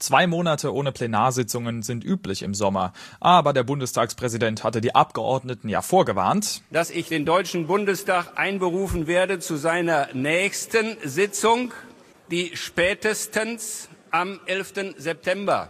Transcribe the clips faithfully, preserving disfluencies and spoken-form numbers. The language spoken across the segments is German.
Zwei Monate ohne Plenarsitzungen sind üblich im Sommer. Aber der Bundestagspräsident hatte die Abgeordneten ja vorgewarnt, dass ich den Deutschen Bundestag einberufen werde zu seiner nächsten Sitzung, die spätestens am elften September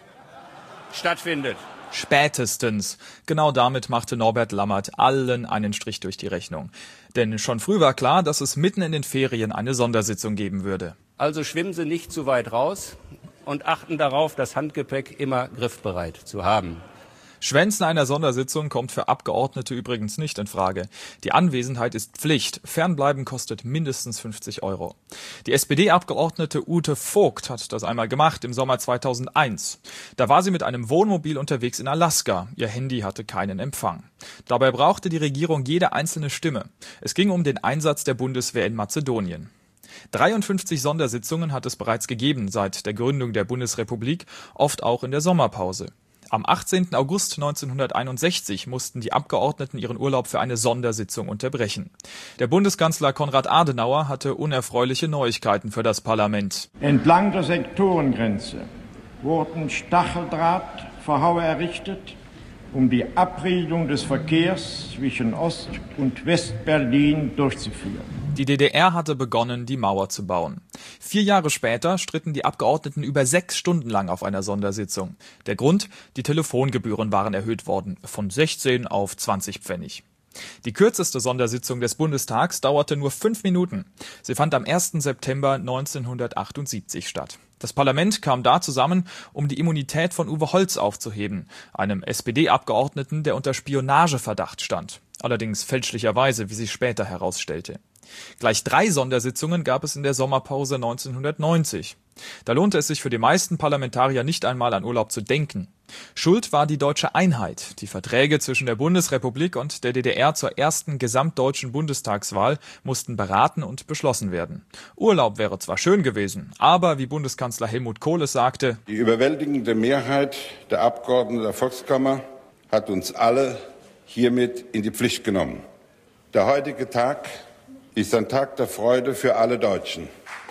stattfindet. Spätestens. Genau damit machte Norbert Lammert allen einen Strich durch die Rechnung. Denn schon früh war klar, dass es mitten in den Ferien eine Sondersitzung geben würde. Also schwimmen Sie nicht zu weit raus und achten darauf, das Handgepäck immer griffbereit zu haben. Schwänzen einer Sondersitzung kommt für Abgeordnete übrigens nicht in Frage. Die Anwesenheit ist Pflicht. Fernbleiben kostet mindestens fünfzig Euro. Die S P D-Abgeordnete Ute Vogt hat das einmal gemacht im Sommer zweitausendeins. Da war sie mit einem Wohnmobil unterwegs in Alaska. Ihr Handy hatte keinen Empfang. Dabei brauchte die Regierung jede einzelne Stimme. Es ging um den Einsatz der Bundeswehr in Mazedonien. dreiundfünfzig Sondersitzungen hat es bereits gegeben seit der Gründung der Bundesrepublik, oft auch in der Sommerpause. Am achtzehnten August neunzehnhunderteinundsechzig mussten die Abgeordneten ihren Urlaub für eine Sondersitzung unterbrechen. Der Bundeskanzler Konrad Adenauer hatte unerfreuliche Neuigkeiten für das Parlament. Entlang der Sektorengrenze wurden Stacheldrahtverhaue errichtet, um die Abriegelung des Verkehrs zwischen Ost- und West-Berlin durchzuführen. Die D D R hatte begonnen, die Mauer zu bauen. Vier Jahre später stritten die Abgeordneten über sechs Stunden lang auf einer Sondersitzung. Der Grund? Die Telefongebühren waren erhöht worden, von sechzehn auf zwanzig Pfennig. Die kürzeste Sondersitzung des Bundestags dauerte nur fünf Minuten. Sie fand am ersten September neunzehnhundertachtundsiebzig statt. Das Parlament kam da zusammen, um die Immunität von Uwe Holz aufzuheben, einem S P D-Abgeordneten, der unter Spionageverdacht stand. Allerdings fälschlicherweise, wie sich später herausstellte. Gleich drei Sondersitzungen gab es in der Sommerpause neunzehnhundertneunzig. Da lohnte es sich für die meisten Parlamentarier nicht einmal an Urlaub zu denken. Schuld war die deutsche Einheit. Die Verträge zwischen der Bundesrepublik und der D D R zur ersten gesamtdeutschen Bundestagswahl mussten beraten und beschlossen werden. Urlaub wäre zwar schön gewesen, aber wie Bundeskanzler Helmut Kohl es sagte: Die überwältigende Mehrheit der Abgeordneten der Volkskammer hat uns alle hiermit in die Pflicht genommen. Der heutige Tag ist ein Tag der Freude für alle Deutschen.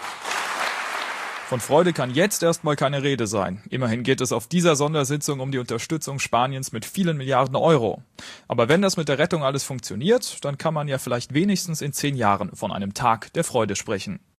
Von Freude kann jetzt erstmal keine Rede sein. Immerhin geht es auf dieser Sondersitzung um die Unterstützung Spaniens mit vielen Milliarden Euro. Aber wenn das mit der Rettung alles funktioniert, dann kann man ja vielleicht wenigstens in zehn Jahren von einem Tag der Freude sprechen.